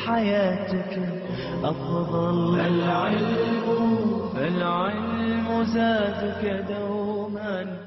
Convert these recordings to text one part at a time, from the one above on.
حياتك أفضل. فالعلم زادك دوما.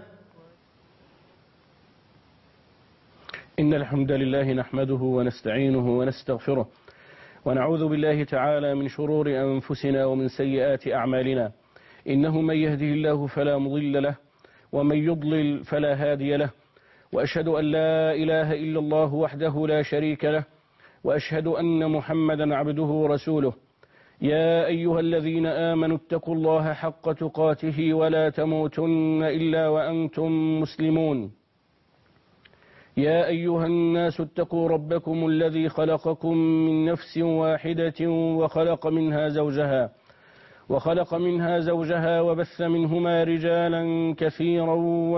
إن الحمد لله نحمده ونستعينه ونستغفره ونعوذ بالله تعالى من شرور أنفسنا ومن سيئات أعمالنا. إنه من يهده الله فلا مضل له ومن يضلل فلا هادي له، وأشهد أن لا إله إلا الله وحده لا شريك له، وأشهد أن محمدا عبده ورسوله. يا أيها الذين آمنوا اتقوا الله حق تقاته ولا تموتن إلا وأنتم مسلمون. يا أيها الناس اتقوا ربكم الذي خلقكم من نفس واحدة وخلق منها زوجها وبث منهما رجالا كثيرا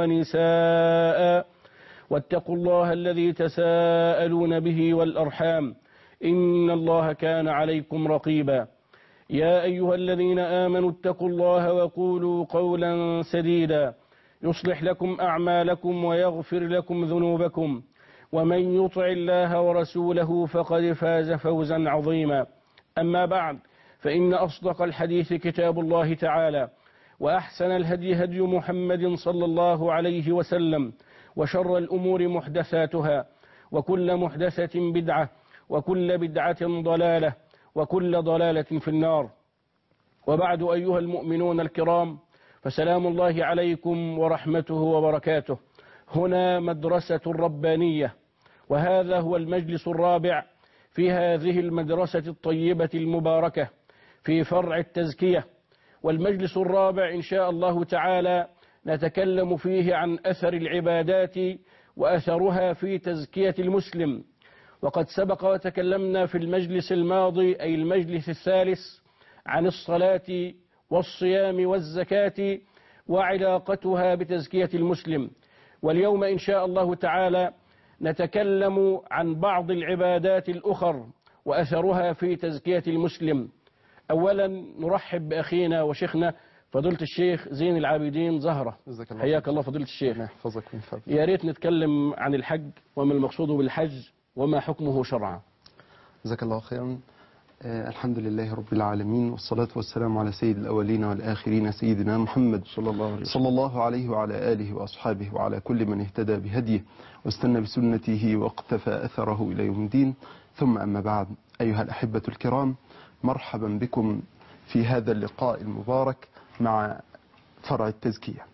ونساء، واتقوا الله الذي تساءلون به والأرحام إن الله كان عليكم رقيبا. يا أيها الذين آمنوا اتقوا الله وقولوا قولا سديدا يصلح لكم أعمالكم ويغفر لكم ذنوبكم، ومن يطع الله ورسوله فقد فاز فوزا عظيما. أما بعد، فإن أصدق الحديث كتاب الله تعالى، وأحسن الهدي هدي محمد صلى الله عليه وسلم، وشر الأمور محدثاتها، وكل محدثة بدعة، وكل بدعة ضلالة، وكل ضلالة في النار. وبعد، أيها المؤمنون الكرام، فسلام الله عليكم ورحمته وبركاته. هنا مدرسة ربانية، وهذا هو المجلس الرابع في هذه المدرسة الطيبة المباركة في فرع التزكية. والمجلس الرابع إن شاء الله تعالى نتكلم فيه عن أثر العبادات وأثرها في تزكية المسلم. وقد سبق وتكلمنا في المجلس الماضي، أي المجلس الثالث، عن الصلاة والصيام والزكاة وعلاقتها بتزكية المسلم. واليوم إن شاء الله تعالى نتكلم عن بعض العبادات الأخر وأثرها في تزكية المسلم. أولا نرحب بأخينا وشيخنا فضيلة الشيخ زين العابدين زهرة. حياك الله فضيلة الشيخ. يا ريت نتكلم عن الحج وما المقصود بالحج وما حكمه شرعا. جزاك الله خيرا. الحمد لله رب العالمين، والصلاة والسلام على سيد الأولين والآخرين سيدنا محمد صلى الله عليه وعلى آله وأصحابه وعلى كل من اهتدى بهديه واستنى بسنته واقتفى أثره إلى يوم الدين. ثم أما بعد، أيها الأحبة الكرام، مرحبا بكم في هذا اللقاء المبارك مع فرع التزكية.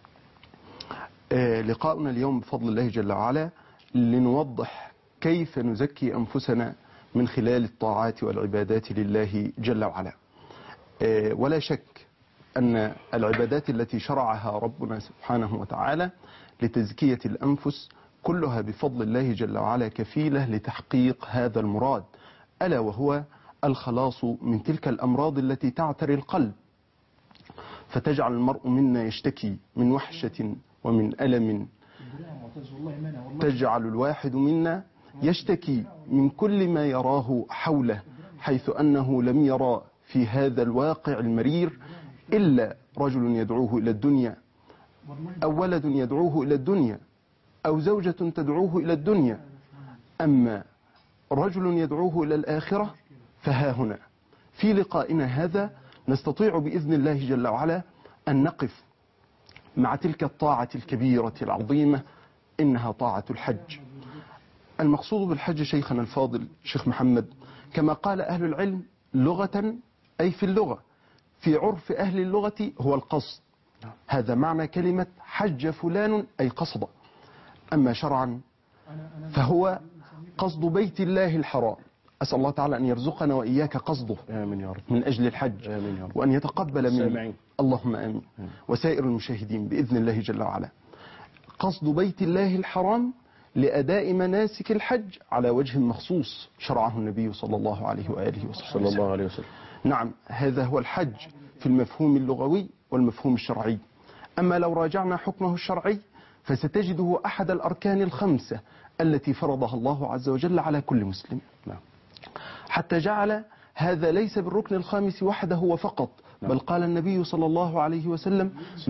لقاؤنا اليوم بفضل الله جل وعلا لنوضح كيف نزكي أنفسنا من خلال الطاعات والعبادات لله جل وعلا. ولا شك أن العبادات التي شرعها ربنا سبحانه وتعالى لتزكية الأنفس كلها بفضل الله جل وعلا كفيلة لتحقيق هذا المراد، ألا وهو الخلاص من تلك الأمراض التي تعتري القلب، فتجعل المرء منا يشتكي من وحشة ومن ألم، تجعل الواحد منا يشتكي من كل ما يراه حوله، حيث أنه لم يرى في هذا الواقع المرير إلا رجل يدعوه إلى الدنيا، أو ولد يدعوه إلى الدنيا، أو زوجة تدعوه إلى الدنيا. أما رجل يدعوه إلى الآخرة فها هنا في لقائنا هذا نستطيع بإذن الله جل وعلا أن نقف مع تلك الطاعة الكبيرة العظيمة، إنها طاعة الحج. المقصود بالحج شيخنا الفاضل شيخ محمد كما قال أهل العلم لغة، أي في اللغة، في عرف أهل اللغة هو القصد. هذا معنى كلمة حج فلان، أي قصد. أما شرعا فهو قصد بيت الله الحرام. أسأل الله تعالى أن يرزقنا وإياك قصده آمين يا رب. من أجل الحج، آمين يا رب. وأن يتقبل منا اللهم آمين، وسائر المشاهدين بإذن الله جل وعلا. قصد بيت الله الحرام لأداء مناسك الحج على وجه مخصوص شرعه النبي صلى الله عليه وآله وسلم. نعم، هذا هو الحج في المفهوم اللغوي والمفهوم الشرعي. أما لو راجعنا حكمه الشرعي فستجده أحد الأركان الخمسة التي فرضها الله عز وجل على كل مسلم. حتى جعل هذا ليس بالركن الخامس وحده وفقط، بل قال النبي صلى الله عليه وسلم: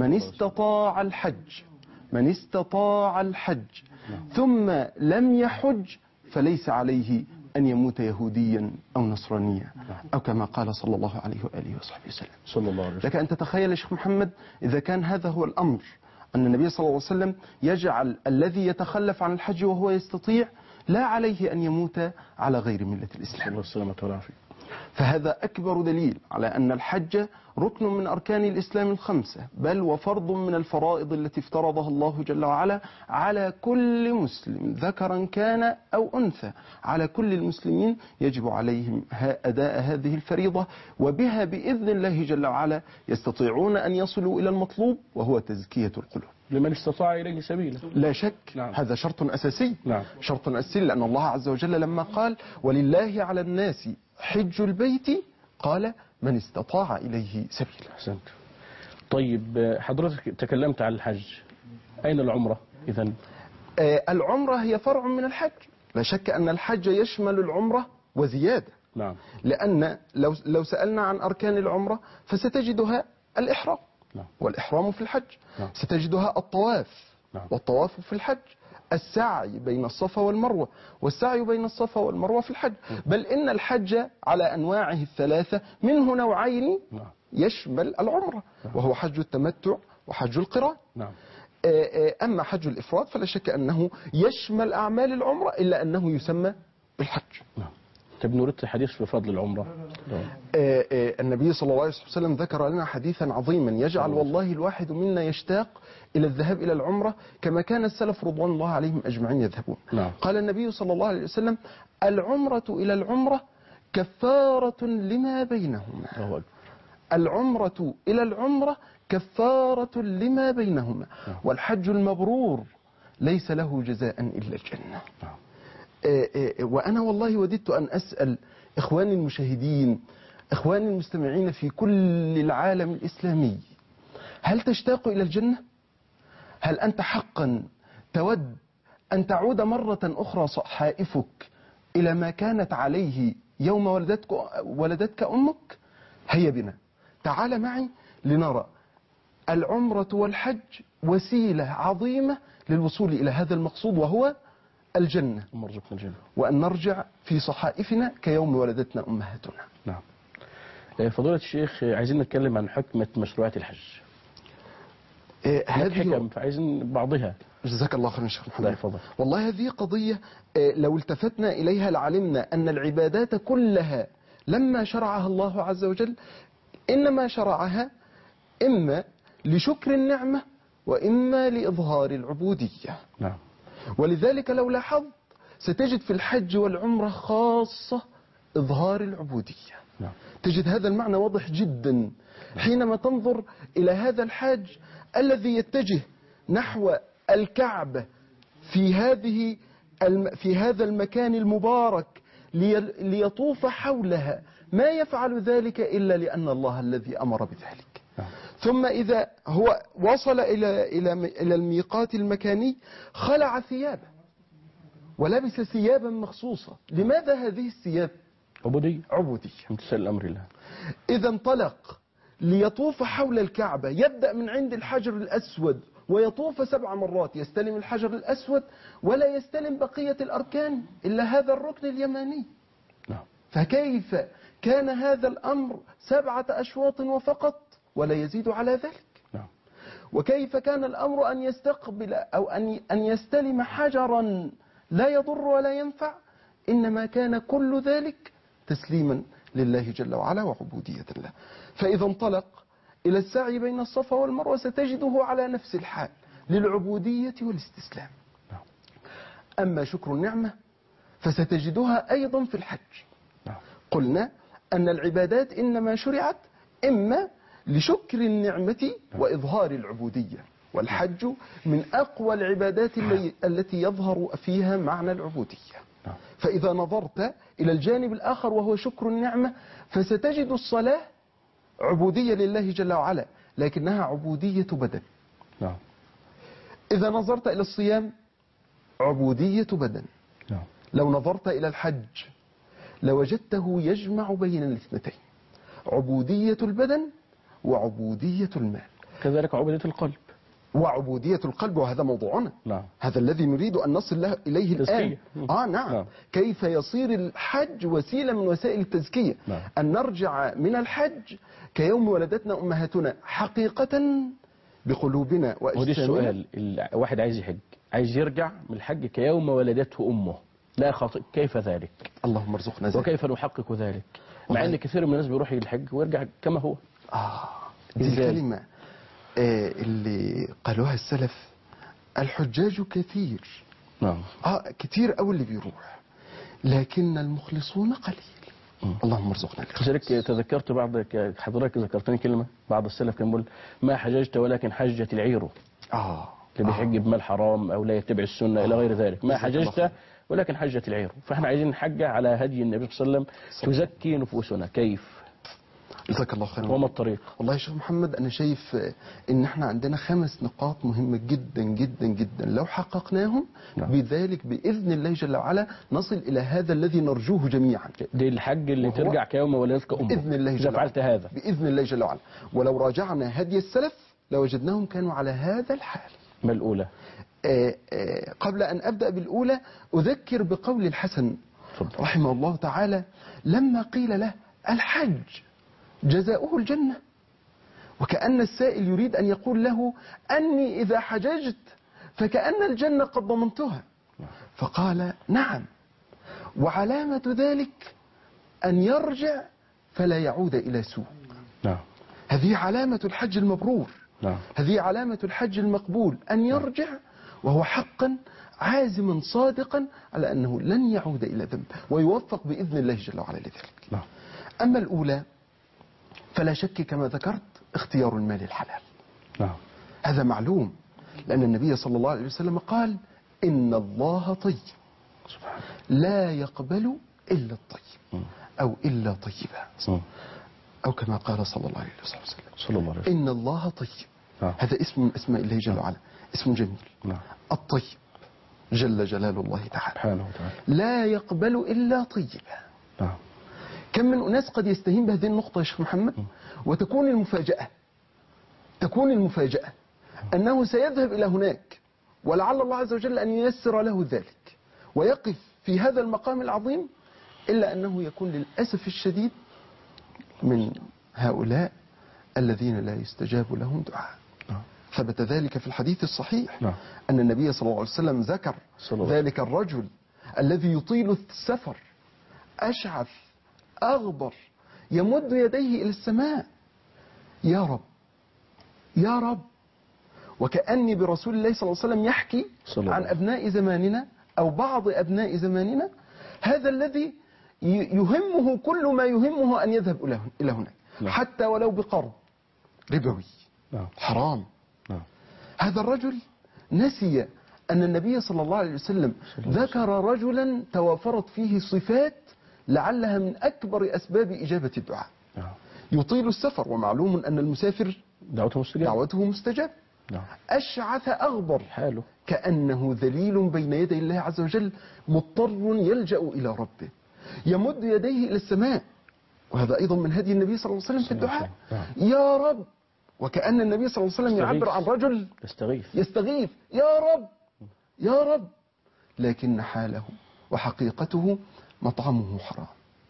من استطاع الحج ثم لم يحج فليس عليه أن يموت يهوديا أو نصرانيا، أو كما قال صلى الله عليه وآله وصحبه وسلم. صلى الله عليه وسلم. لك أن تتخيل يا شيخ محمد إذا كان هذا هو الأمر، أن النبي صلى الله عليه وسلم يجعل الذي يتخلف عن الحج وهو يستطيع لا عليه أن يموت على غير ملة الإسلام. الله السلامة والعافية. فهذا أكبر دليل على أن الحج ركن من أركان الإسلام الخمسة، بل وفرض من الفرائض التي افترضها الله جل وعلا على كل مسلم ذكرا كان أو أنثى. على كل المسلمين يجب عليهم أداء هذه الفريضة، وبها بإذن الله جل وعلا يستطيعون أن يصلوا إلى المطلوب وهو تزكية القلوب. لمن استطاع إليه سبيلا. لا شك. نعم. هذا شرط أساسي. نعم. شرط أساسي، لأن الله عز وجل لما قال ولله على الناس حج البيت قال من استطاع إليه سبيلا. أحسنت. طيب حضرتك تكلمت عن الحج، أين العمرة إذن؟ العمرة هي فرع من الحج. لا شك أن الحج يشمل العمرة وزيادة. نعم. لأن لو سألنا عن أركان العمرة فستجدها الإحرام. نعم. والإحرام في الحج. نعم. ستجدها الطواف. نعم. والطواف في الحج. السعي بين الصفا والمروة، والسعي بين الصفا والمروة في الحج. بل إن الحج على أنواعه الثلاثة منه نوعين نعم. يشمل العمرة، وهو حج التمتع وحج القران. نعم. أما حج الإفراد فلا شك أنه يشمل أعمال العمرة إلا أنه يسمى بالحج. نعم. طيب نريد حديث في فضل العمرة. النبي صلى الله عليه وسلم ذكر لنا حديثا عظيما يجعل والله الواحد منا يشتاق إلى الذهاب إلى العمرة كما كان السلف رضوان الله عليهم أجمعين يذهبون. نعم. قال النبي صلى الله عليه وسلم العمرة إلى العمرة كفارة لما بينهما. الله أكبر. العمرة إلى العمرة كفارة لما بينهما. والحج المبرور ليس له جزاء إلا الجنة. وأنا والله وددت أن أسأل إخواني المشاهدين، إخواني المستمعين في كل العالم الإسلامي، هل تشتاق إلى الجنة؟ هل أنت حقا تود أن تعود مرة أخرى صحائفك إلى ما كانت عليه يوم ولدتك أمك؟ هيا بنا، تعال معي لنرى العمرة والحج وسيلة عظيمة للوصول إلى هذا المقصود وهو الجنة، وأن نرجع في صحائفنا كيوم ولدتنا أمهاتنا. نعم. فضيلة الشيخ، عايزين نتكلم عن حكمة مشروعات الحج. هذه حكم فعايزين بعضها. جزاك الله خيرا شيخ محمد. يفضل. والله هذه قضية لو التفتنا إليها لعلمنا أن العبادات كلها لما شرعها الله عز وجل إنما شرعها إما لشكر النعمة وإما لإظهار العبودية. نعم. ولذلك لو لاحظت ستجد في الحج والعمرة خاصة إظهار العبودية. نعم. تجد هذا المعنى واضح جدا حينما تنظر إلى هذا الحاج الذي يتجه نحو الكعبة في هذا المكان المبارك ليطوف حولها، ما يفعل ذلك إلا لأن الله الذي أمر بذلك. ثم إذا هو وصل إلى الميقات المكاني خلع ثيابه ولبس ثيابا مخصوصة. لماذا هذه الثياب؟ عبودية. امتثال الأمر الله. إذا انطلق ليطوف حول الكعبة، يبدأ من عند الحجر الأسود ويطوف 7 مرات، يستلم الحجر الأسود ولا يستلم بقية الأركان إلا هذا الركن اليماني. نعم. فكيف كان هذا الأمر 7 أشواط وفقط ولا يزيد على ذلك؟ نعم. وكيف كان الأمر أن يستقبل أو أن يستلم حجرا لا يضر ولا ينفع؟ إنما كان كل ذلك تسليما لله جل وعلا وعبودية له. فإذا انطلق إلى السعي بين الصفا والمروة ستجده على نفس الحال للعبودية والاستسلام. أما شكر النعمة فستجدها أيضا في الحج. قلنا أن العبادات إنما شرعت إما لشكر النعمة وإظهار العبودية، والحج من أقوى العبادات التي يظهر فيها معنى العبودية. فإذا نظرت إلى الجانب الآخر وهو شكر النعمة فستجد الصلاة عبودية لله جل وعلا لكنها عبودية بدن. إذا نظرت إلى الصيام عبودية بدن. لو نظرت إلى الحج لوجدته يجمع بين الاثنتين، عبودية البدن وعبودية المال. كذلك عبودية القلب. وعبودية القلب، وهذا موضوعنا. نعم. هذا الذي نريد أن نصل إليه الآن. تزكية. نعم. نعم. كيف يصير الحج وسيلة من وسائل التزكية. نعم. أن نرجع من الحج كيوم ولدتنا أمهاتنا حقيقة بقلوبنا ودي وأجسامنا. السؤال، واحد عايز يحج، عايز يرجع من الحج كيوم ولدته أمه، لا خاطئ، كيف ذلك؟ اللهم ارزقنا ذلك. وكيف نحقق ذلك؟ مع أن كثير من الناس بيروح الحج ويرجع كما هو. دي إزاي؟ الكلمة اللي قالوها السلف، الحجاج كثير. نعم. كتير أوي اللي بيروح، لكن المخلصون قليل. اللهم ارزقنا الإخلاص. لذلك تذكرت حضرتك ذكرتني كلمة، بعض السلف كان بيقول ما حججت ولكن حجت العير. اللي بيحج بمال حرام أو لا يتبع السنة إلى غير ذلك، ما حججت ولكن حجت العير. فاحنا عايزين نحج على هدي النبي صلى الله عليه وسلم، تزكي نفوسنا. كيف؟ جزاك الله خيرا. وما الطريق؟ والله يا شيخ محمد، أنا شايف إن احنا عندنا 5 نقاط مهمة جدا جدا جدا، لو حققناهم بذلك بإذن الله جل وعلا نصل إلى هذا الذي نرجوه جميعا. دي الحج اللي ترجع كيوم ولدتك أمه بإذن الله جل وعلا. إذا فعلت هذا بإذن الله جل وعلا، ولو راجعنا هدي السلف لوجدناهم كانوا على هذا الحال. ما الأولى؟ قبل أن أبدأ بالأولى أذكر بقول الحسن فضل. رحمه الله تعالى لما قيل له الحج جزاؤه الجنة، وكأن السائل يريد أن يقول له أني إذا حججت فكأن الجنة قد ضمنتها، فقال نعم، وعلامة ذلك أن يرجع فلا يعود إلى سوء. نعم. هذه علامة الحج المبرور. نعم. هذه علامة الحج المقبول، أن يرجع وهو حقا عازما صادقا على أنه لن يعود إلى ذنب، ويوفق بإذن الله جل وعلا لذلك. نعم. أما الأولى فلا شك كما ذكرت اختيار المال الحلال. نعم. هذا معلوم، لأن النبي صلى الله عليه وسلم قال إن الله طيب لا يقبل إلا الطيب أو إلا طيبا، أو كما قال صلى الله عليه وسلم إن الله طيب. هذا اسم من أسماء الله جل وعلا، اسم جميل. الطيب جل جلال الله تعالى لا يقبل إلا طيبا. كم من أناس قد يستهين بهذه النقطة يا شيخ محمد، وتكون المفاجأة أنه سيذهب إلى هناك، ولعل الله عز وجل أن ييسر له ذلك ويقف في هذا المقام العظيم، إلا أنه يكون للأسف الشديد من هؤلاء الذين لا يستجاب لهم دعاء. ثبت ذلك في الحديث الصحيح أن النبي صلى الله عليه وسلم ذكر ذلك الرجل الذي يطيل السفر أشعث أغبر يمد يديه إلى السماء، يا رب يا رب، وكأني برسول الله صلى الله عليه وسلم يحكي عن أبناء زماننا أو بعض أبناء زماننا، هذا الذي يهمه كل ما يهمه أن يذهب إلى هناك، حتى ولو بقرض ربوي حرام. هذا الرجل نسي أن النبي صلى الله عليه وسلم ذكر رجلا توافرت فيه صفات لعلها من أكبر أسباب إجابة الدعاء. يطيل السفر، ومعلوم أن المسافر دعوته مستجاب. أشعث أغبر حاله كأنه ذليل بين يدي الله عز وجل، مضطر يلجأ إلى ربه، يمد يديه إلى السماء، وهذا أيضا من هدي النبي صلى الله عليه وسلم في الدعاء، يا رب، وكأن النبي صلى الله عليه وسلم يعبر عن رجل يستغيث يا رب يا رب، لكن حاله وحقيقته مطعمه حرام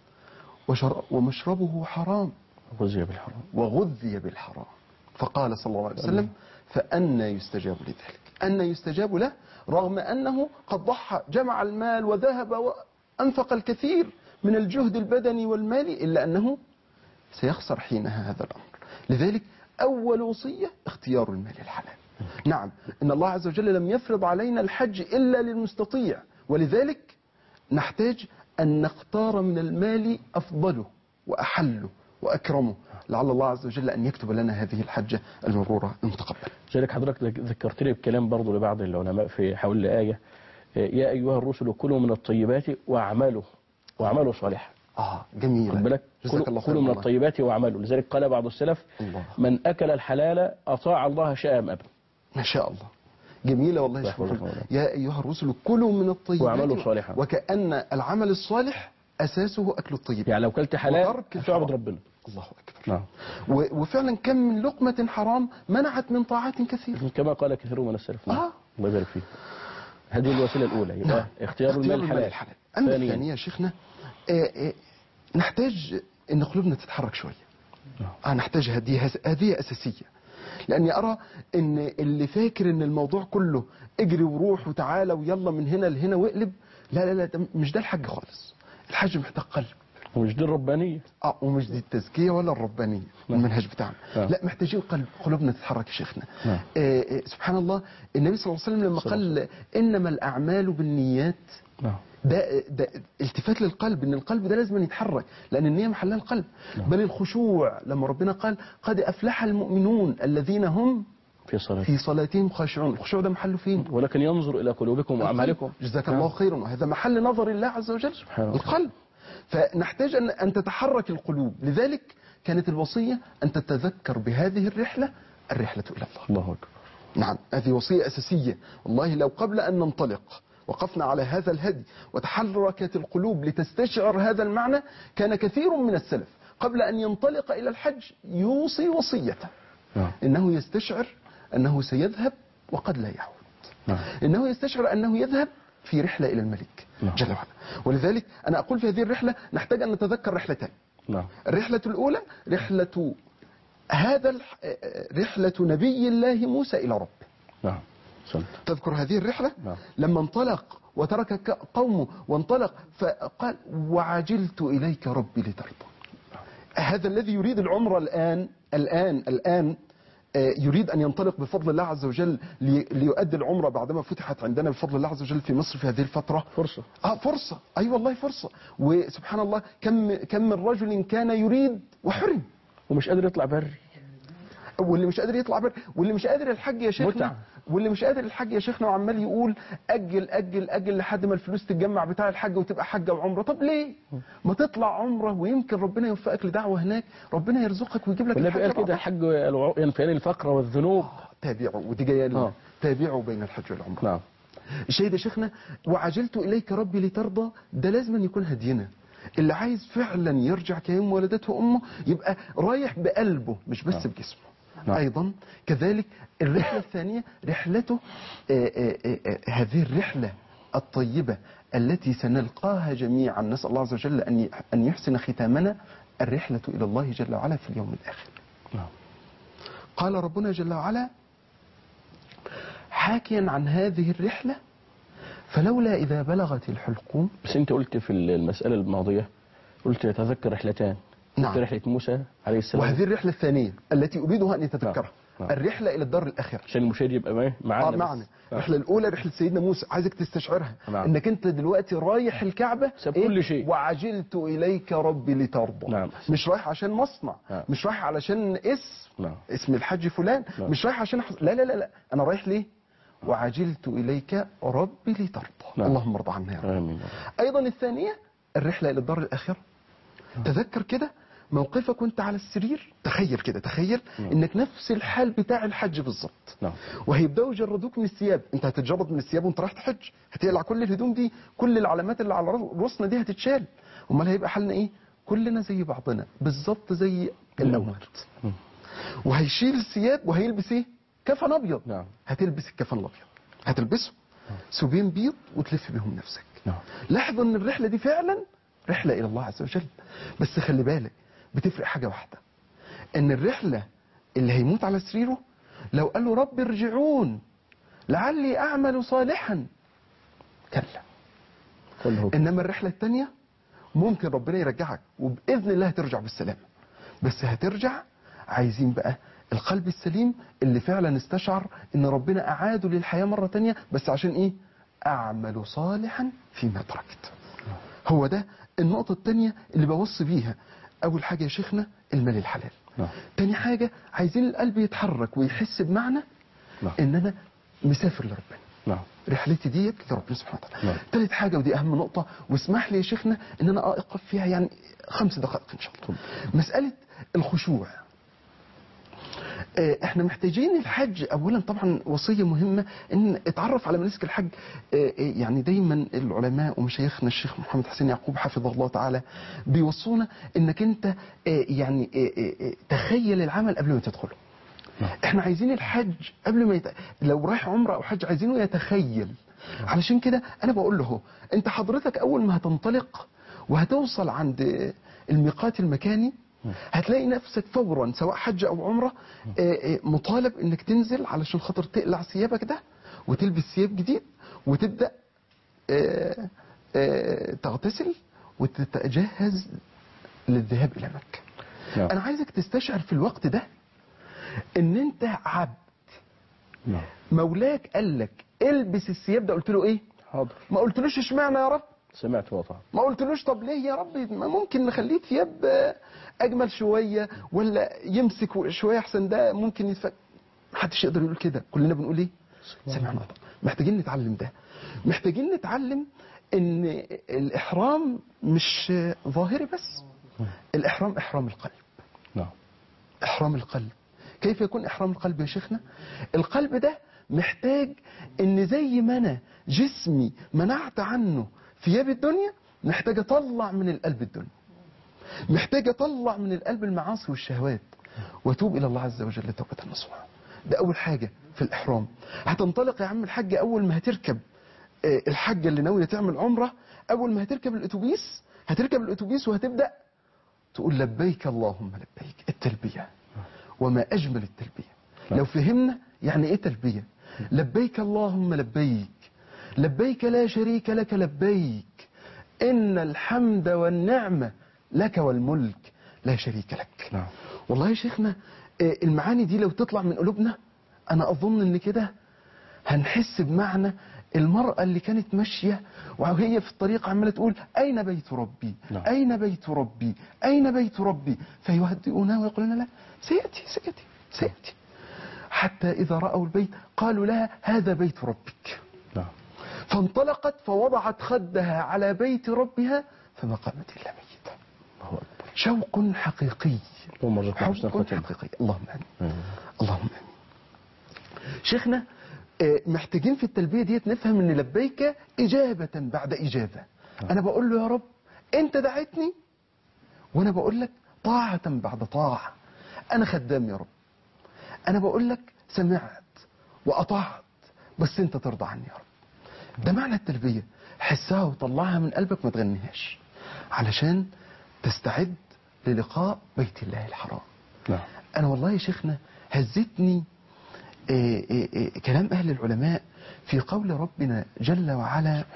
ومشربه حرام وغذي بالحرام. فقال صلى الله عليه وسلم فأنى يستجاب لذلك، أنى يستجاب له رغم أنه قد ضحى، جمع المال وذهب وأنفق الكثير من الجهد البدني والمالي، إلا أنه سيخسر حينها هذا الأمر. لذلك أول وصية اختيار المال الحلال. نعم، إن الله عز وجل لم يفرض علينا الحج إلا للمستطيع، ولذلك نحتاج أن نختار من المال أفضله وأحله وأكرمه، لعل الله عز وجل أن يكتب لنا هذه الحجة المبرورة المتقبلة. لذلك حضرتك ذكرتني بكلام برضو لبعض العلماء في حول الآية يا أيها الرسل كلوا من الطيبات واعملوا صالحا. جميل. كلوا من الطيبات واعملوا. لذلك قال بعض السلف من أكل الحلال أطاع الله شاء أم أبى. ما شاء الله، جميلة والله. يا أيها الرسل كلوا من الطيبات واعملوا صالحا، وكأن العمل الصالح أساسه أكل الطيب. يعني لو كلت حلال وترك تعبد الحرام. ربنا. الله أكبر. نعم. وفعلا كم من لقمة حرام منعت من طاعات كثيرة. كما قال كثير من السلف. نعم. آه. الله يبارك فيه. هذه الوسيلة الأولى، يبقى نعم. اختيار المال الحلال. أما الثانية يا شيخنا، نحتاج أن قلوبنا تتحرك شوية. نحتاج هذه أساسية، لأني أرى أن اللي فاكر أن الموضوع كله اجري وروح وتعالى ويلا من هنا لهنا واقلب، لا لا لا، ده مش ده الحج خالص. الحج محتاج قلب، ومش دي الربانية. ومش دي التزكية ولا الربانية المنهج بتاعنا. لا، محتاجين قلوبنا تتحرك يا شيخنا. سبحان الله، النبي صلى الله عليه وسلم لما قال إنما الأعمال بالنيات، ده التفات للقلب، ان القلب ده لازم يتحرك، لان النية محلها القلب. بل الخشوع، لما ربنا قال قد افلح المؤمنون الذين هم في صلاتهم خاشعون، الخشوع ده محله فين؟ ولكن ينظر الى قلوبكم واعمالكم. جزاك الله خيرا. وهذا محل نظر الله عز وجل، القلب. فنحتاج ان تتحرك القلوب. لذلك كانت الوصية ان تتذكر بهذه الرحلة الى الله. الله اكبر. نعم، هذه وصية اساسية. والله لو قبل ان ننطلق وقفنا على هذا الهدي وتحركت القلوب لتستشعر هذا المعنى، كان كثير من السلف قبل أن ينطلق إلى الحج يوصي وصيته، إنه يستشعر أنه سيذهب وقد لا يعود، إنه يستشعر أنه يذهب في رحلة إلى الملك جل وعلا. ولذلك أنا أقول في هذه الرحلة نحتاج أن نتذكر رحلتين. الرحلة الأولى رحلة نبي الله موسى إلى ربه. تذكر هذه الرحلة لما انطلق وترك قومه وانطلق، فقال وعجلت إليك ربي لترضى. هذا الذي يريد العمرة الآن يريد أن ينطلق بفضل الله عز وجل ليؤدي العمرة بعدما فتحت عندنا بفضل الله عز وجل في مصر في هذه الفترة. فرصة. أي والله فرصة. وسبحان الله، كم من رجل كان يريد وحرم ومش قادر يطلع بري، واللي مش قادر يطلع بري، واللي مش قادر الحج يا شيخنا، واللي مش قادر الحج يا شيخنا وعمال يقول أجل أجل أجل لحد ما الفلوس تتجمع بتاع الحج وتبقى حجة وعمرة. طب ليه ما تطلع عمرة ويمكن ربنا يوفقك لدعوة هناك، ربنا يرزقك ويجيب لك الحج. والنبي قال كده حج ينفيان الفقر والذنوب. تابعوا، ودي جايه لنا. تابعوا بين الحج والعمرة. نعم. الشيء ده شيخنا وعجلت إليك ربي لترضى، ده لازم أن يكون هدينا. اللي عايز فعلا يرجع كيوم ولدته أمه يبقى رايح بقلبه مش بس بجسمه. أيضا كذلك الرحلة الثانية رحلته، هذه الرحلة الطيبة التي سنلقاها جميعا، نسأل الله عز وجل أن يحسن ختامنا، الرحلة إلى الله جل وعلا في اليوم الآخر. قال ربنا جل وعلا حاكيا عن هذه الرحلة فلولا إذا بلغت الحلقوم. بس أنت قلت في المسألة الماضية، قلت يتذكر رحلتان. نعم. رحلة موسى عليه السلام، وهذه الرحلة الثانية التي أريدها أن يتذكرها. الرحلة إلى الدار الآخرة، عشان المشاهد يبقى معنا. الرحلة الأولى رحلة سيدنا موسى، عايزك تستشعرها. إنك أنت دلوقتي رايح الكعبة كل شيء. وعجلت إليك ربي لترضى. مش رايح عشان مصنع، مش رايح علشان اسم الحج فلان، مش رايح عشان لا لا لا لا، أنا رايح ليه؟ وعجلت إليك ربي لترضى. اللهم ارضى عنا يا رب. أيضا الثانية الرحلة إلى الدار الآخرة. تذكر كده موقفك وانت على السرير، تخيل كده، تخيل انك نفس الحال بتاع الحج بالظبط. وهيبداوا يجردوك من الثياب، انت هتتجرد من الثياب وانت رايح تحج، هتقلع كل الهدوم دي، كل العلامات اللي على راسنا دي هتتشال. امال هيبقى حالنا ايه؟ كلنا زي بعضنا بالظبط زي الاموات. وهيشيل الثياب وهيلبس ايه؟ كفن ابيض. هتلبس الكفن الابيض، هتلبسه ثوبين بيض وتلف بهم نفسك. لاحظ ان الرحله دي فعلا رحله الى الله عز وجل. بس خلي بالك بتفرق حاجة واحدة، ان الرحلة اللي هيموت على سريره لو قال له رب ارجعون لعلي اعمل صالحا، كلا. انما الرحلة التانية ممكن ربنا يرجعك وبإذن الله ترجع بالسلامة، بس هترجع عايزين بقى القلب السليم اللي فعلا استشعر ان ربنا اعاده للحياة مرة تانية، بس عشان ايه؟ اعمل صالحا فيما تركت. هو ده النقطة التانية اللي بوصي بيها. أول حاجة يا شيخنا المال الحلال. تاني حاجة عايزين القلب يتحرك ويحس بمعنى إن أنا مسافر لربنا. رحلتي ديت لربنا سبحانه وتعالى. تالت حاجة ودي أهم نقطة، واسمح لي يا شيخنا إن أنا أقف فيها يعني 5 دقائق إن شاء الله. مسألة الخشوع. احنا محتاجين الحج اولا. طبعا وصيه مهمه ان اتعرف على مناسك الحج. يعني دايما العلماء ومشايخنا الشيخ محمد حسين يعقوب حفظه الله تعالى بيوصونا انك انت يعني تخيل العمل قبل ما تدخله. احنا عايزين الحج قبل ما لو رايح عمره او حج عايزينه يتخيل. علشان كده انا بقول له انت حضرتك اول ما هتنطلق وهتوصل عند الميقات المكاني هتلاقي نفسك فورا سواء حج او عمره مطالب انك تنزل علشان خاطر تقلع ثيابك ده وتلبس ثياب جديد وتبدا تغتسل وتتجهز للذهاب الى مكه. انا عايزك تستشعر في الوقت ده ان انت عبد. مولاك قال لك البس الثياب ده، قلت له ايه؟ حاضر. ما قلتلوش اشمعنى يا رب؟ سمعت وطاعت. ما قلتلوش طب ليه يا رب ما ممكن نخليه ثياب اجمل شويه ولا يمسك شويه احسن، ده ممكن يتفك. محدش يقدر يقول كده، كلنا بنقول ايه؟ سمعنا وطاعت. محتاجين نتعلم ده، محتاجين نتعلم ان الاحرام مش ظاهري بس، الاحرام احرام القلب. نعم. احرام القلب. كيف يكون احرام القلب يا شيخنا؟ القلب ده محتاج ان زي ما انا جسمي منعت عنه ثياب الدنيا، محتاج اطلع من القلب الدنيا، محتاج اطلع من القلب المعاصي والشهوات واتوب الى الله عز وجل توبة نصوحا. ده اول حاجة في الاحرام. هتنطلق يا عم الحاج اول ما هتركب الحاجة اللي ناوية تعمل عمرة، اول ما هتركب الاتوبيس، هتركب الاتوبيس وهتبدأ تقول لبيك اللهم لبيك. التلبية، وما اجمل التلبية. لو فهمنا يعني ايه تلبية، لبيك اللهم لبيك، لبيك لا شريك لك لبيك، إن الحمد والنعمة لك والملك لا شريك لك. نعم. والله يا شيخنا المعاني دي لو تطلع من قلوبنا أنا أظن إن كده هنحس بمعنى المرأة اللي كانت ماشية وهي في الطريق عمالة تقول أين بيت ربي؟ نعم. أين بيت ربي؟ أين بيت ربي؟ فيهدئونها ويقولون لا سيأتي سيأتي سيأتي. حتى إذا رأوا البيت قالوا لها هذا بيت ربك. نعم. فانطلقت فوضعت خدها على بيت ربها فما قامت إلا ميتة. شوق حقيقي، شوق حقيقي. اللهم آمين. اللهم آمين. شيخنا محتاجين في التلبية ديت نفهم ان لبيك إجابة بعد إجابة. أنا بقول له يا رب أنت دعيتني وأنا بقول لك طاعة بعد طاعة. أنا خدام يا رب، أنا بقول لك سمعت وأطعت بس أنت ترضى عني يا رب. ده معنى التلبية. حسها وطلعها من قلبك، ما تغنيهاش علشان تستعد للقاء بيت الله الحرام. نعم. أنا والله يا شيخنا هزتني كلام أهل العلماء في قول ربنا جل وعلا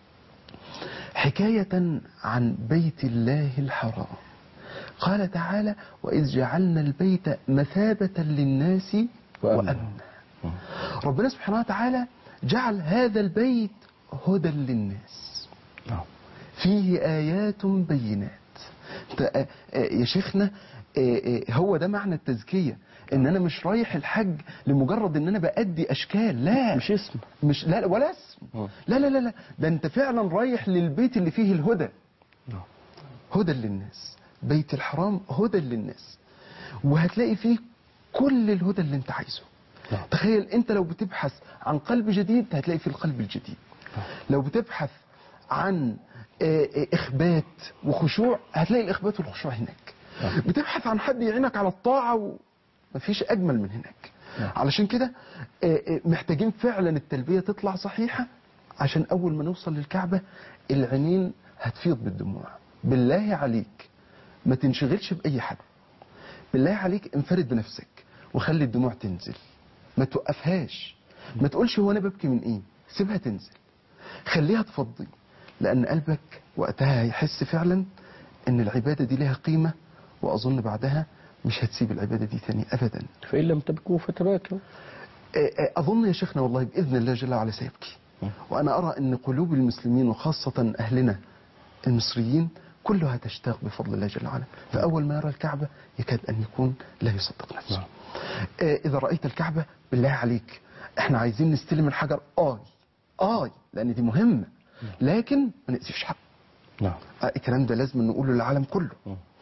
حكاية عن بيت الله الحرام. قال تعالى وإذ جعلنا البيت مثابة للناس وأمنا. ربنا سبحانه وتعالى جعل هذا البيت هدى للناس فيه آيات بينات. يا شيخنا هو ده معنى التزكية، ان انا مش رايح الحج لمجرد ان انا بأدي اشكال، لا مش اسم، مش لا ولا اسم، لا لا لا لا، ده انت فعلا رايح للبيت اللي فيه الهدى. هدى للناس، بيت الحرام هدى للناس، وهتلاقي فيه كل الهدى اللي انت عايزه. تخيل انت لو بتبحث عن قلب جديد هتلاقي فيه القلب الجديد، لو بتبحث عن اخبات وخشوع هتلاقي الاخبات والخشوع هناك، بتبحث عن حد يعينك على الطاعة مفيش اجمل من هناك. علشان كده محتاجين فعلا التلبية تطلع صحيحة عشان اول ما نوصل للكعبة العينين هتفيض بالدموع. بالله عليك ما تنشغلش باي حد، بالله عليك انفرد بنفسك وخلي الدموع تنزل، ما توقفهاش، ما تقولش هو انا ببكي من ايه، سيبها تنزل، خليها تفضي، لان قلبك وقتها هيحس فعلا ان العبادة دي لها قيمة، واظن بعدها مش هتسيب العبادة دي تاني ابدا. فإن لم تبكوا فتباكوا. اظن يا شيخنا والله باذن الله جل وعلا سيبكي، وانا ارى ان قلوب المسلمين وخاصة اهلنا المصريين كلها تشتاق بفضل الله جل وعلا، فاول ما يرى الكعبة يكاد ان يكون لا يصدق نفسه. اذا رأيت الكعبة بالله عليك احنا عايزين نستلم الحجر لان دي مهمة، لكن ما نأذيش حد. الكلام ده لازم نقوله للعالم كله.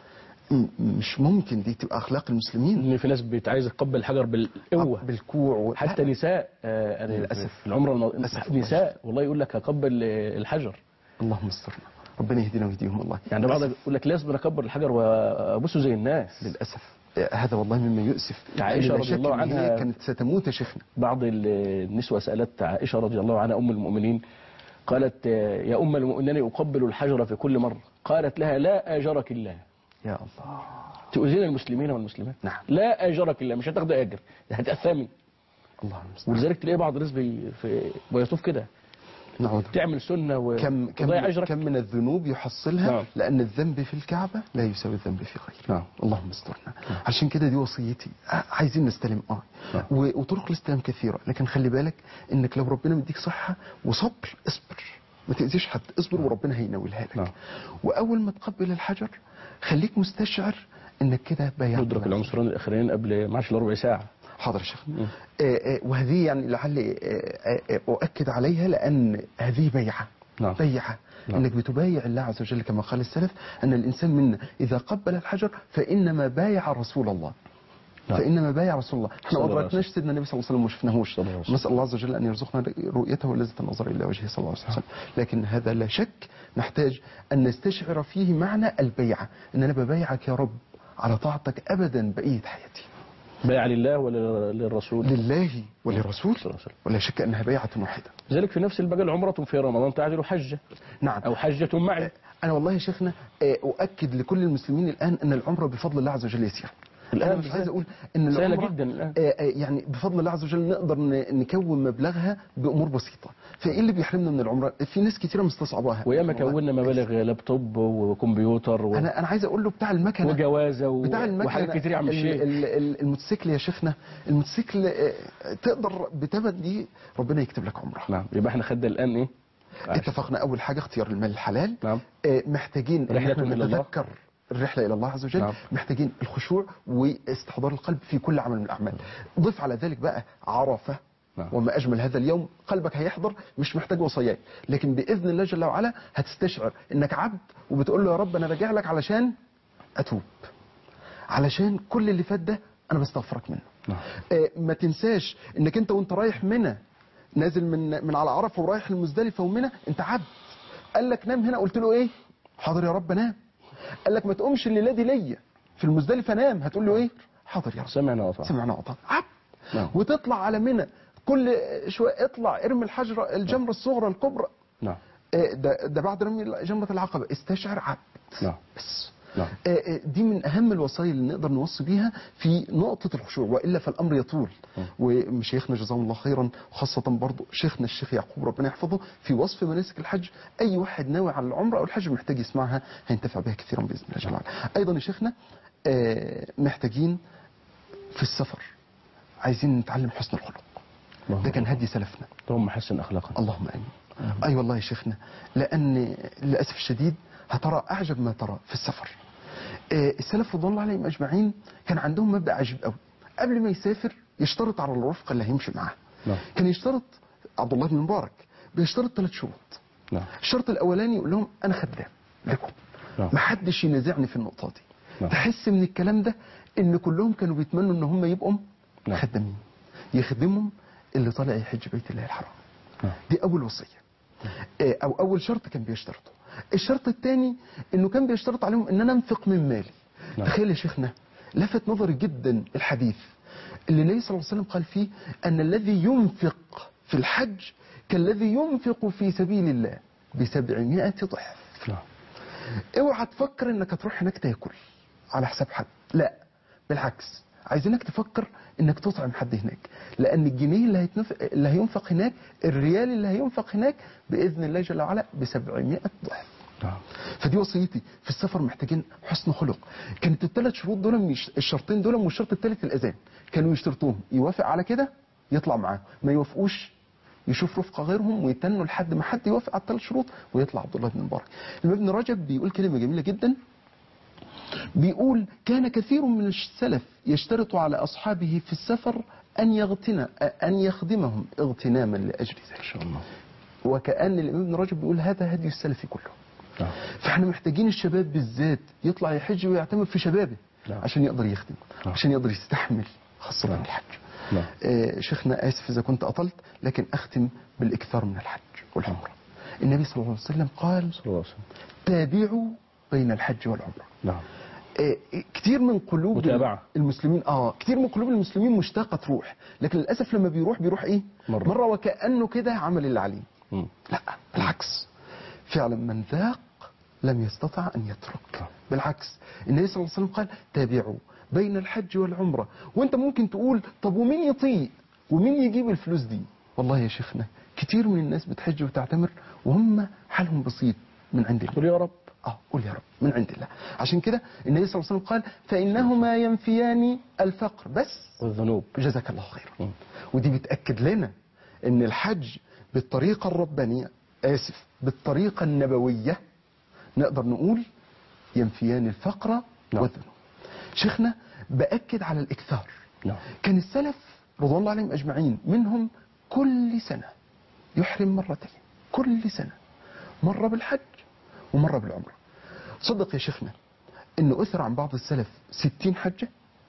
مش ممكن دي تبقى اخلاق المسلمين. ان في ناس عايزه تقبل الحجر بالقوه بالكوع حتى نساء. انا للأسف. في العمره للأسف. نساء والله يقول لك هقبل الحجر. اللهم استرنا، ربنا يهدينا ويهديهم والله. يعني بعض يقول لك لازم اكبر الحجر وابوسه زي الناس. للاسف هذا والله مما يؤسف. عائشة لا رضي شك الله إن عنها هي كانت ستموت يا شيخنا. بعض النسوة سألت عائشة رضي الله عنها أم المؤمنين، قالت يا أم المؤمنين أقبل الحجر في كل مرة، قالت لها لا أجرك الله. يا الله. تؤذين المسلمين والمسلمات. نعم. لا أجرك الله، مش هتاخد أجر، هتأثمي. الله المستعان. ولذلك تلاقي بعض الناس بيطوف كده نعوذ. تعمل سنة وتضيع أجرك. كم من الذنوب يحصلها. نعم. لأن الذنب في الكعبة لا يساوي الذنب في غيره. نعم. اللهم استرنا. عشان كده دي وصيتي، عايزين نستلم نعم. وطرق الاستلام كثيرة، لكن خلي بالك انك لو ربنا مديك صحة وصبر، اصبر ما تأذيش حد، اصبر وربنا هينولها لك. نعم. واول ما تقبل الحجر خليك مستشعر انك كده بايعت. ندرك العنصرين الأخرين قبل ما عادش إلا ربع ساعة. حاضر يا شيخ. وهذه يعني لعلي أؤكد عليها، لأن هذه بيعة. نعم. بيعة. نعم. انك بتبايع الله عز وجل كما قال السلف ان الانسان منا اذا قبل الحجر فانما بايع رسول الله. نعم. فانما بايع رسول الله. احنا صلى ما الله عليه ادركناش سيدنا النبي صلى الله عليه وسلم وما شفناهوش. صلى الله عليه وسلم. نسال الله عز وجل ان يرزقنا رؤيته ولذة النظر الى وجهه صلى الله عليه وسلم. لكن هذا لا شك نحتاج ان نستشعر فيه معنى البيعة، ان انا ببايعك يا رب على طاعتك ابدا بقية حياتي. بيع لله ولا للرسول؟ لله وللرسول. صلى الله عليه وسلم. ولا شك انها بيعة واحدة. لذلك في نفس المجال عمرة في رمضان تعدل حجة نعم. أو حجة معي. أنا والله يا شيخنا أؤكد لكل المسلمين الآن أن العمرة بفضل الله عز وجل يسير. الآن أنا مش عايز أقول أن سهلة العمرة جدا الآن. يعني بفضل الله عز وجل نقدر نكون مبلغها بأمور بسيطة. فإيه اللي بيحرمنا من العمرة؟ في ناس كثيرة مستصعباها. وياما كونا مبالغ لابتوب وكمبيوتر أنا عايز أقول له بتاع المكنة وجوازة بتاع المكنة وحاجات كتير يا عم الشيخ. الموتوسيكل يا شيخنا، الموتوسيكل تقدر بتمن دي ربنا يكتب لك عمرة. نعم. يبقى احنا خدنا الآن إيه؟ اتفقنا أول حاجة اختيار المال الحلال. نعم. محتاجين إن رحلة احنا إلى الله. نتذكر الرحلة إلى الله عز وجل. نعم. محتاجين الخشوع واستحضار القلب في كل عمل من الأعمال. ضف على ذلك بقى عرفة. نعم. وما أجمل هذا اليوم، قلبك هيحضر، مش محتاج وصايات، لكن بإذن الله جل وعلا هتستشعر إنك عبد وبتقول له يا رب أنا راجع لك علشان أتوب، علشان كل اللي فات ده أنا بستغفرك منه. نعم. ما تنساش إنك أنت وأنت رايح منى، نازل من على عرفة ورايح المزدلفة ومنى، أنت عبد. قال لك نام هنا، قلت له إيه؟ حاضر يا رب نام. قال لك ما تقومش الليله دي ليا في المزدلفه نام، هتقول له ايه؟ حاضر يا رب. سمعنا وأطعنا. سمعنا وأطعنا. عبد. نعم. وتطلع على منى كل شويه اطلع ارمي الجمره الصغرى الكبرى. نعم. ده بعد رمي جمره العقبه استشعر عبد. نعم. بس نعم. دي من اهم الوصايا اللي نقدر نوصي بيها في نقطه الخشوع، والا فالامر يطول. ومشايخنا جزاهم الله خيرا، وخاصه برضو شيخنا الشيخ يعقوب ربنا يحفظه في وصف مناسك الحج، اي واحد ناوي على العمره او الحج محتاج يسمعها، هينتفع بها كثيرا باذن الله جل وعلا. ايضا يا شيخنا محتاجين في السفر عايزين نتعلم حسن الخلق. ده كان هدي سلفنا. اللهم حسن أخلاقنا. اللهم امين. اي والله يا شيخنا، لان للاسف الشديد هترى اعجب ما ترى في السفر. السلف رضوان الله عليهم اجمعين كان عندهم مبدا عجيب قوي. قبل ما يسافر يشترط على الرفقه اللي هيمشي معاها. نعم. كان يشترط عبد الله بن مبارك بيشترط 3 شروط. نعم. الشرط الاولاني يقول لهم انا خدام لكم، نعم. ما حدش ينازعني في النقطه دي. نعم. تحس من الكلام ده ان كلهم كانوا بيتمنوا ان هم يبقوا نعم. خدامين يخدمهم اللي طالع يحج بيت الله الحرام. نعم. دي اول وصيه او اول شرط كان بيشترطه. الشرط الثاني انه كان بيشترط عليهم ان انا انفق من مالي. نعم. تخيل يا شيخنا، لفت نظري جدا الحديث اللي النبي صلى الله عليه وسلم قال فيه ان الذي ينفق في الحج كالذي ينفق في سبيل الله ب700 ضعف. نعم. اوعى تفكر انك هتروح هناك تاكل على حساب حد، لا بالعكس، عايزينك تفكر انك تطعم حد هناك، لان الجنيه اللي هينفق هناك، الريال اللي هينفق هناك باذن الله جل وعلا ب700 ضعف. نعم. فدي وصيتي في السفر، محتاجين حسن خلق. كانت ال3 شروط دول الشرطين دول، والشرط الثالث الاذان كانوا يشترطوهم، يوافق على كده يطلع معاه، ما يوافقوش يشوف رفقه غيرهم ويتنوا لحد ما حد يوافق على ال3 شروط ويطلع عبد الله بن مبارك. ابن رجب بيقول كلمه جميله جدا، بيقول كان كثير من السلف يشترط على أصحابه في السفر أن يخدمهم اغتناما لأجل ذلك. إن شاء الله. وكأن الإمام ابن رجب بيقول هذا هدي السلف كله. نعم. فاحنا محتاجين الشباب بالذات يطلع يحج ويعتمر في شبابه نعم. عشان يقدر يخدم، نعم. عشان يقدر يستحمل خاصة نعم. الحج. نعم. شيخنا آسف إذا كنت أطلت، لكن أختم بالإكثار من الحج والعمرة. النبي صلى الله عليه وسلم قال صلى الله عليه وسلم. تابعوا بين الحج والعمرة. نعم. كتير من قلوب متابعة. المسلمين كتير من قلوب المسلمين مشتاقة تروح، لكن للأسف لما بيروح إيه؟ مرة وكأنه كده عمل اللي عليه. لا، بالعكس، فعلا من ذاق لم يستطع أن يترك. بالعكس، النبي صلى الله عليه وسلم قال تابعوا بين الحج والعمرة. وانت ممكن تقول طب ومين يطيق ومين يجيب الفلوس دي؟ والله يا شيخنا كتير من الناس بتحج وتعتمر وهم حالهم بسيط من عند الله. قل يا رب. قل يا رب، من عند الله. عشان كده النبي صلى الله عليه وسلم قال فإنهما ينفيان الفقر بس والذنوب. جزاك الله خيرا. ودي بتأكد لنا ان الحج بالطريقة الربانية، بالطريقة النبوية، نقدر نقول ينفيان الفقر والذنوب. شيخنا بأكد على الإكثار. كان السلف رضوان الله عليهم أجمعين منهم كل سنة يحرم مرتين، كل سنة، مرة بالحج ومرة بالعمرة. صدق يا شيخنا إنه أثر عن بعض السلف 60 حجة،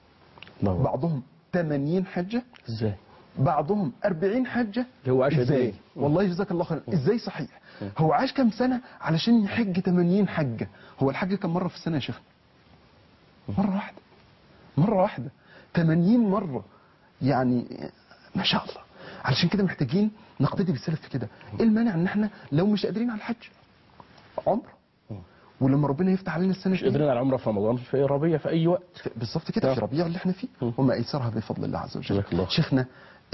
بعضهم 80 حجة، ازاي؟ بعضهم 40 حجة. هو عاش ازاي؟ والله جزاك الله خير. ازاي؟ صحيح. هو عاش كم سنة علشان يحج 80 حجة؟ هو الحج كم مرة في السنة يا شيخنا؟ مرة واحدة. مرة واحدة 80 مرة، يعني ما شاء الله. علشان كده محتاجين نقتدي بالسلف في كده. ايه المانع ان احنا لو مش قادرين على الحج عمرة، ولما ربنا يفتح علينا السنة مش قادرين على العمرة في رمضان، في ربيع، في اي وقت. بالظبط كده، في ربيع اللي احنا فيه، وما ايسرها بفضل الله عز وجل. شيخنا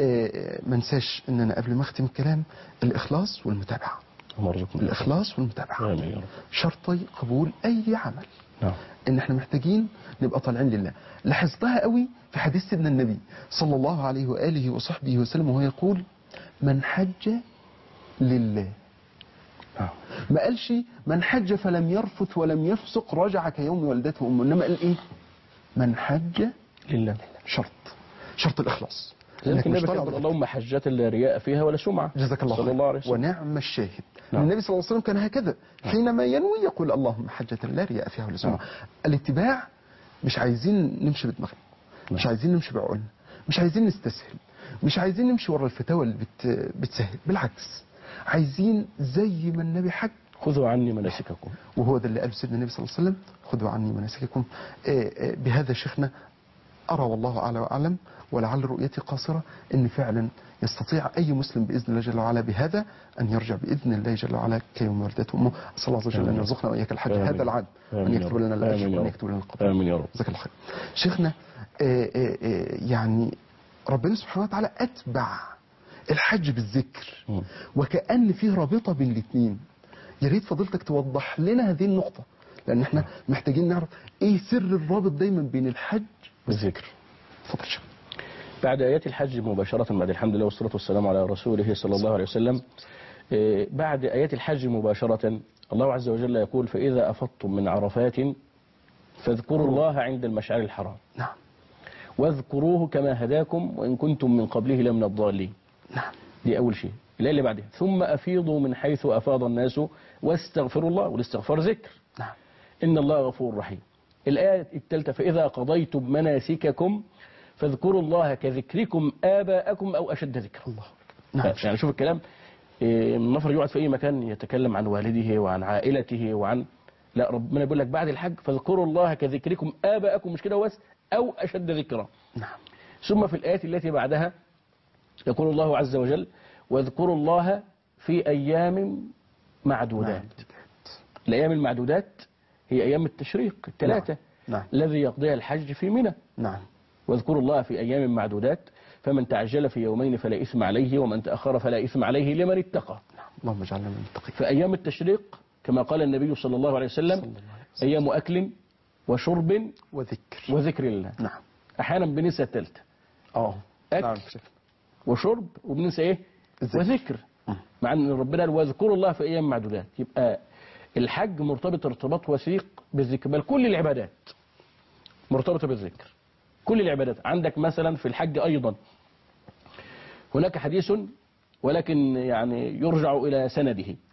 ما انساش ان انا قبل ما اختم الكلام الاخلاص والمتابعة. الإخلاص والمتابعة شرطي قبول أي عمل. إن إحنا محتاجين نبقى طالعين لله. لاحظتها قوي في حديث سيدنا النبي صلى الله عليه وآله وصحبه وسلم وهو يقول من حج لله. ما قالش من حج فلم يرفث ولم يفسق رجع كيوم ولدته أمه، إنما قال إيه؟ من حج لله. شرط الإخلاص. لكن النبي قال اللهم حجة لا رياء فيها ولا سمعة. جزاك الله خير. ونعم الشاهد. النبي صلى الله عليه وسلم كان هكذا حينما ينوي يقول اللهم حجة لا رياء فيها ولا سمعة. الاتباع، مش عايزين نمشي بدماغنا، مش عايزين نمشي بعقولنا، مش عايزين نستسهل، مش عايزين نمشي ورا الفتاوى اللي بتسهل. بالعكس، عايزين زي ما النبي حج خذوا عني مناسككم، وهو ده اللي قال سيدنا النبي صلى الله عليه وسلم خذوا عني مناسككم. بهذا شيخنا أرى والله أعلى وأعلم، ولعل رؤيتي قاصرة، أن فعلا يستطيع أي مسلم بإذن الله جل وعلا بهذا أن يرجع بإذن الله جل وعلا كيوم ولدته أمه. أسأل الله عز وجل أن يرزقنا وإياك الحج هذا العام، وأن يكتب لنا الأجر وأن يكتب لنا القبول. آمين يا رب. جزاك الله خير. شيخنا يعني ربنا سبحانه وتعالى أتبع الحج بالذكر، وكأن فيه رابطة بين الاثنين. يا ريت فضيلتك توضح لنا هذه النقطة، لأن احنا محتاجين نعرف إيه سر الرابط دايما بين الحج والذكر. تفضل شيخ. بعد آيات الحج مباشرة، بعد الحمد لله والصلاة والسلام على رسوله صلى الله عليه وسلم، بعد آيات الحج مباشرة الله عز وجل يقول فإذا أفضتم من عرفات فاذكروا الله عند المشعر الحرام. نعم. واذكروه كما هداكم وإن كنتم من قبله لمن الضالين. نعم. دي أول شيء. الآية اللي بعدها ثم أفيضوا من حيث أفاض الناس واستغفروا الله، والاستغفار ذكر. نعم. إن الله غفور رحيم. الآية الثالثة فإذا قضيتم مناسككم فاذكروا الله كذكركم آباءكم أو أشد ذكر. الله. نعم. يعني شوف الكلام، النفر يقعد في أي مكان يتكلم عن والده وعن عائلته وعن، لا، ربنا بيقول لك بعد الحج فاذكروا الله كذكركم آباءكم، مش كده بس، أو أشد ذكرا. نعم. ثم في الآيات التي بعدها يقول الله عز وجل واذكروا الله في أيام معدودات. الأيام المعدودات هي أيام التشريق الثلاثة. نعم. الذي يقضيها الحج في منى. نعم. واذكروا الله في أيام معدودات فمن تعجل في يومين فلا إثم عليه ومن تأخر فلا إثم عليه لمن اتقى. اللهم اجعلنا من المتقين. في أيام التشريق كما قال النبي صلى الله عليه وسلم أيام أكل وشرب وذكر الله. نعم. أحيانا بننسى الثالثة. أكل نعم. وشرب وبننسى إيه؟ وذكر. مع أن ربنا واذكروا الله في أيام معدودات. يبقى الحج مرتبط ارتباط وثيق بالذكر، بل كل العبادات مرتبطة بالذكر. كل العبادات. عندك مثلا في الحج أيضا هناك حديث ولكن يعني يرجع إلى سنده. نعم.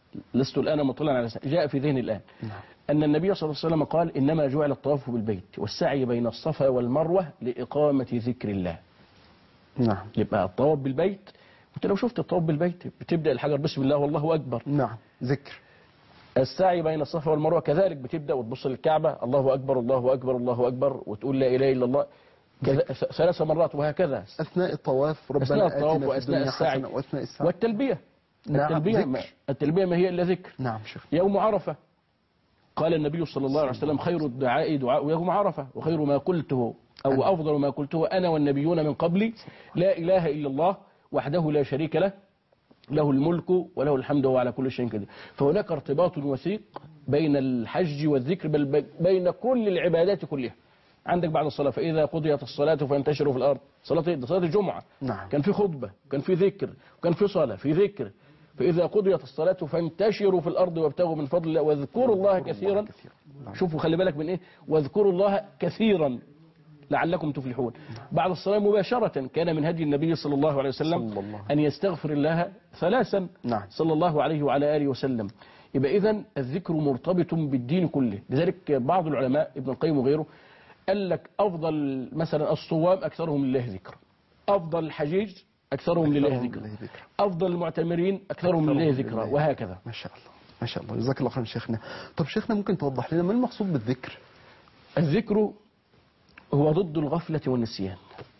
لست الآن مطلعا على جاء في ذهني الآن أن النبي صلى الله عليه وسلم قال إنما جعل الطواف بالبيت والسعي بين الصفا والمروة لإقامة ذكر الله. نعم. يبقى الطواف بالبيت، وانت لو شفت الطواف بالبيت بتبدأ الحجر بسم الله والله أكبر. نعم. ذكر. السعي بين الصفا والمروة كذلك بتبدأ وتبص للكعبة الله أكبر الله أكبر الله أكبر وتقول لا إله إلا الله 3 مرات وهكذا أثناء الطواف ربنا أثناء الطواف آتنا في وأثناء الدنيا السعي حسنة وأثناء السعي والتلبية. نعم. التلبية ما هي إلا ذكر. نعم شيخ. يوم عرفة قال النبي صلى الله عليه وسلم خير الدعاء دعاء يوم عرفة وخير ما قلته أو أفضل ما قلته أنا والنبيون من قبلي لا إله إلا الله وحده لا شريك له له الملك وله الحمد وهو على كل شيء قدير. فهناك ارتباط وثيق بين الحج والذكر بل بين كل العبادات كلها. عندك بعد الصلاة فإذا قضيت الصلاة فانتشروا في الأرض، صلاة الجمعة. نعم. كان في خطبة كان في ذكر وكان في صلاة في ذكر. فإذا قضيت الصلاة فانتشروا في الأرض وابتغوا من فضل الله واذكروا الله كثيرا. شوفوا خلي بالك من إيه، واذكروا الله كثيرا لعلكم تفلحون. بعد الصلاة مباشرة كان من هدي النبي صلى الله عليه وسلم أن يستغفر الله 3 نعم. صلى الله عليه وعلى آله وسلم. يبقى إذن الذكر مرتبط بالدين كله. لذلك بعض العلماء ابن القيم وغيره قال لك أفضل مثلا الصوام أكثرهم لله ذكر، أفضل الحجيج أكثرهم لله ذكر، أفضل المعتمرين أكثرهم لله ذكر، وهكذا. ما شاء الله ما شاء الله، جزاك الله خيرا شيخنا. طب شيخنا ممكن توضح لنا ما المقصود بالذكر؟ الذكر هو ضد الغفلة والنسيان.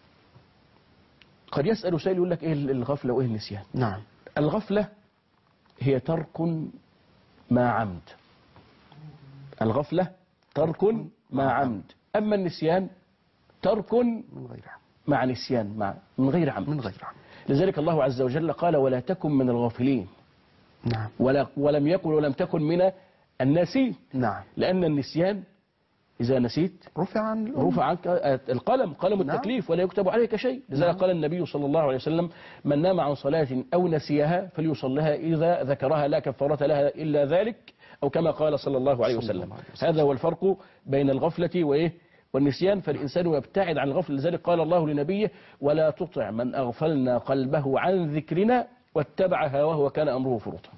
قد يسأل سائل يقول لك إيه الغفلة وإيه النسيان؟ نعم. الغفلة هي ترك مع عمد. الغفلة ترك مع عمد. أما النسيان ترك من غير عمد. مع نسيان من غير عمد. من غير عمد. لذلك الله عز وجل قال ولا تكن من الغافلين. نعم. ولم يكن ولم تكن من الناسين. نعم. لأن النسيان إذا نسيت رفع عنك القلم، قلم التكليف، ولا يكتب عليك شيء. لذلك قال النبي صلى الله عليه وسلم من نام عن صلاة أو نسيها فليصلها إذا ذكرها لا كفارة لها إلا ذلك، أو كما قال صلى الله عليه وسلم. هذا هو الفرق بين الغفلة والنسيان. فالإنسان يبتعد عن الغفلة. لذلك قال الله لنبيه ولا تطع من أغفلنا قلبه عن ذكرنا واتبع هواه وكان أمره فرطا.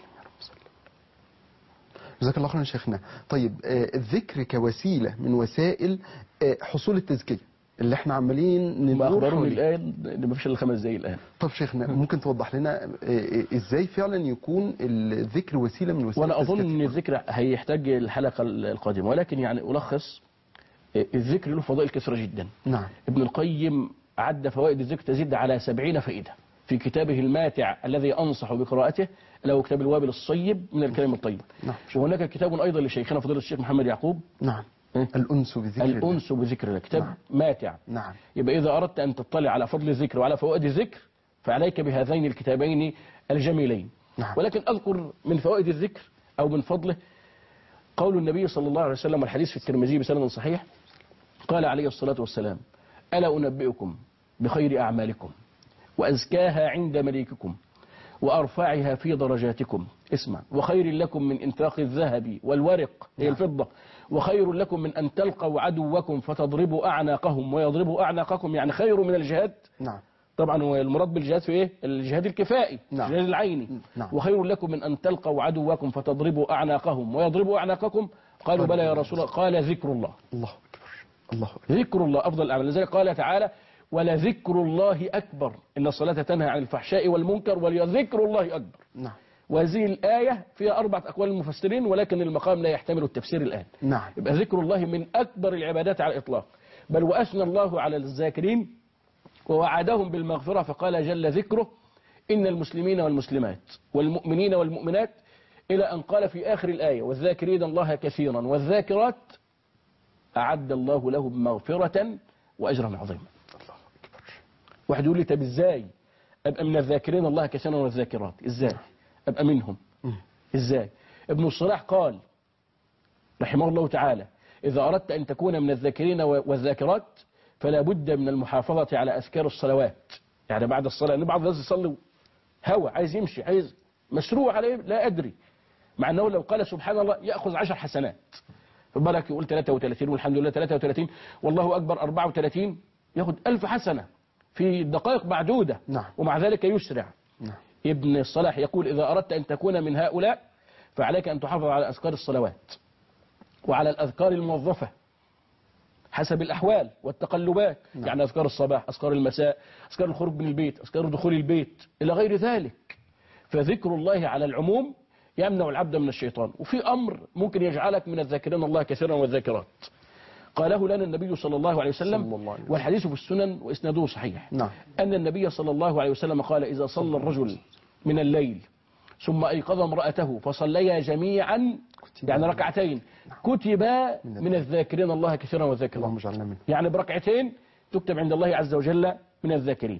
جزاك الله خيرا شيخنا. طيب الذكر كوسيلة من وسائل حصول التزكية اللي احنا عمالين ندور أخبروني الآن اللي ما فيش إلا 5 دقايق الآن. طب شيخنا ممكن توضح لنا ازاي فعلا يكون الذكر وسيلة من وسائل وأنا أظن أن الذكر هيحتاج الحلقة القادمة، ولكن يعني ألخص الذكر له فضائل كثيرة جدا. نعم. ابن القيم عد فوائد الذكر تزيد على 70 فائدة في كتابه الماتع الذي أنصح بقراءته، له كتاب الوابل الصيب من الكلام الطيب. نعم. وهناك كتاب أيضا لشيخنا فضيلة الشيخ محمد يعقوب. نعم. الأنس بذكر الله. الأنس بذكر الله، كتاب نعم. ماتع. نعم. يبقى إذا أردت أن تطلع على فضل الذكر وعلى فوائد الذكر فعليك بهذين الكتابين الجميلين. نعم. ولكن أذكر من فوائد الذكر أو من فضله قول النبي صلى الله عليه وسلم والحديث في الترمذي بسند صحيح قال عليه الصلاة والسلام ألا أنبئكم بخير أعمالكم وأزكاها عند مليككم وأرفعها في درجاتكم، اسمع، وخير لكم من إنفاق الذهب والورق هي الفضة، وخير لكم من أن تلقوا عدوكم فتضربوا أعناقهم ويضربوا أعناقكم، يعني خير من الجهاد. نعم. طبعا هو المراد بالجهاد في إيه؟ الجهاد الكفائي. نعم. الجهاد العيني. نعم. وخير لكم من أن تلقوا عدوكم فتضربوا أعناقهم ويضربوا أعناقكم، قالوا بلى يا رسول الله، قال ذكر الله. الله أكبر. الله أكبر. ذكر الله أفضل الأعمال. لذلك قال تعالى ولذكر الله أكبر إن الصلاة تنهى عن الفحشاء والمنكر ولذكر الله أكبر. نعم. وهذه الآية فيها 4 أقوال المفسرين، ولكن المقام لا يحتمل التفسير الآن. نعم. يبقى ذكر الله من أكبر العبادات على الإطلاق. بل وأثنى الله على الذاكرين ووعدهم بالمغفرة فقال جل ذكره إن المسلمين والمسلمات والمؤمنين والمؤمنات إلى أن قال في آخر الآية والذاكرين الله كثيرا والذاكرات أعد الله لهم مغفرة وأجرا عظيما. الله أكبر. واحد يقول لي طب إزاي أبقى من الذاكرين الله كثيرا والذاكرات؟ إزاي أبقى منهم؟ إزاي؟ ابن الصلاح قال رحمه الله تعالى إذا أردت أن تكون من الذاكرين والذاكرات فلا بد من المحافظة على أذكار الصلوات. يعني بعد الصلاة، بعض الناس يصلي هوى، عايز يمشي، عايز مسروع عليه لا أدري، مع أنه لو قال سبحان الله يأخذ 10 حسنات. فبالك يقول 33 والحمد لله 33 والله أكبر 34 يأخذ 1000 حسنة في دقائق معدودة. نعم. ومع ذلك يسرع. نعم. ابن الصلاح يقول إذا أردت أن تكون من هؤلاء فعليك أن تحافظ على أذكار الصلوات وعلى الأذكار الموظفة حسب الأحوال والتقلبات. نعم. يعني أذكار الصباح، أذكار المساء، أذكار الخروج من البيت، أذكار دخول البيت إلى غير ذلك. فذكر الله على العموم يمنع العبد من الشيطان. وفي أمر ممكن يجعلك من الذاكرين الله كثيرا والذاكرات قاله لنا النبي صلى الله عليه وسلم، والحديث في السنن وإسناده صحيح. نعم. أن النبي صلى الله عليه وسلم قال إذا صلى الرجل من الليل ثم أيقظ امرأته فصليا جميعا يعني ركعتين كتب من الذاكرين الله كثيرا والذاكرات. اللهم اجعلنا منه. يعني بركعتين تكتب عند الله عز وجل من الذاكرين.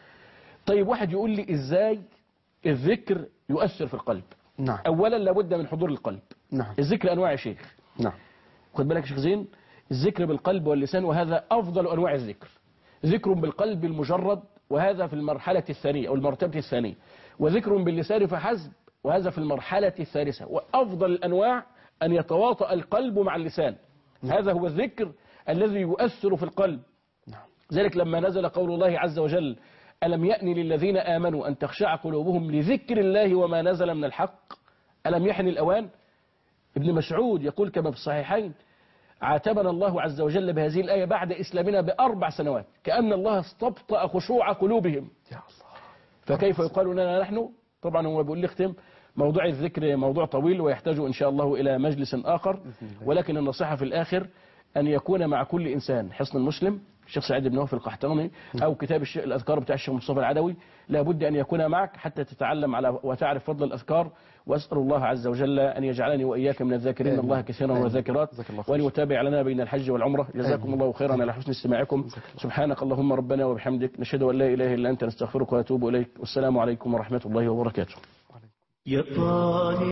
طيب واحد يقول لي إزاي الذكر يؤثر في القلب؟ نعم. أولا لابد من حضور القلب. نعم. الذكر أنواع يا شيخ. نعم. خد بالك يا شيخ زين، الذكر بالقلب واللسان وهذا أفضل أنواع الذكر. ذكر بالقلب المجرد وهذا في المرحلة الثانية أو المرتبة الثانية، وذكر باللسان فحسب وهذا في المرحلة الثالثة. وأفضل الأنواع أن يتواطأ القلب مع اللسان. هذا هو الذكر الذي يؤثر في القلب. ذلك لما نزل قول الله عز وجل ألم يأن للذين آمنوا أن تخشع قلوبهم لذكر الله وما نزل من الحق ألم يحن الأوان. ابن مسعود يقول كما في الصحيحين عاتبنا الله عز وجل بهذه الآية بعد إسلامنا ب4 سنوات كأن الله استبطأ خشوع قلوبهم. يا الله. فكيف يقال لنا نحن؟ طبعا هو بيقول لي اختم موضوع الذكر موضوع طويل ويحتاج إن شاء الله إلى مجلس آخر، ولكن النصيحة في الآخر أن يكون مع كل إنسان حصن المسلم الشيخ سعيد بن وهب القحطاني أو كتاب الأذكار بتاع الشيخ مصطفى العدوي، لابد أن يكون معك حتى تتعلم على وتعرف فضل الأذكار. وأسأل الله عز وجل أن يجعلني وإياك من الذاكرين الله كثيرا والذاكرات، وأن يتابع لنا بين الحج والعمرة. جزاكم الله خيرا على حسن استماعكم. سبحانك اللهم ربنا وبحمدك نشهد أن لا إله إلا أنت نستغفرك ونتوب إليك. والسلام عليكم ورحمة الله وبركاته.